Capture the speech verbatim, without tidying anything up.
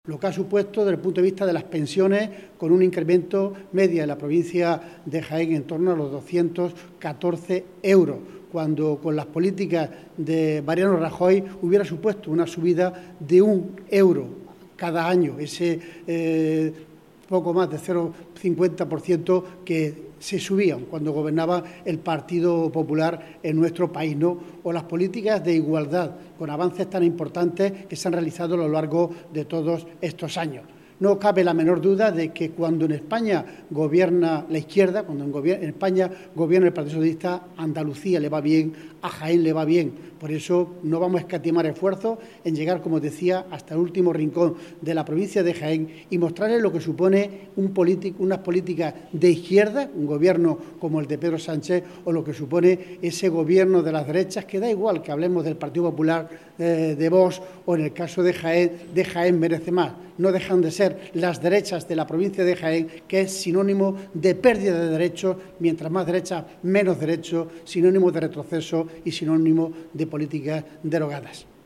Lo que ha supuesto desde el punto de vista de las pensiones, con un incremento media en la provincia de Jaén en torno a los doscientos catorce euros, cuando con las políticas de Mariano Rajoy hubiera supuesto una subida de un euro cada año, ese eh, poco más de cero coma cincuenta por ciento que se subían cuando gobernaba el Partido Popular en nuestro país, ¿no? O las políticas de igualdad, con avances tan importantes que se han realizado a lo largo de todos estos años. No cabe la menor duda de que cuando en España gobierna la izquierda, cuando en, en España gobierna el Partido Socialista, a Andalucía le va bien, a Jaén le va bien. Por eso no vamos a escatimar esfuerzos en llegar, como decía, hasta el último rincón de la provincia de Jaén y mostrarles lo que supone un político, unas políticas de izquierda, un gobierno como el de Pedro Sánchez, o lo que supone ese gobierno de las derechas, que da igual que hablemos del Partido Popular, eh, de Vox, o en el caso de Jaén, de Jaén merece más. No dejan de ser las derechas de la provincia de Jaén, que es sinónimo de pérdida de derechos, mientras más derechas, menos derechos, sinónimo de retroceso y sinónimo de políticas derogadas.